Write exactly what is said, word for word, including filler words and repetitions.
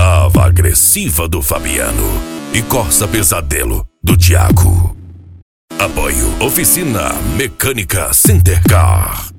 Brava Agressiva do Fabiano e Corsa Pesadelo do Thiago. Apoio Oficina Mecânica Centercar.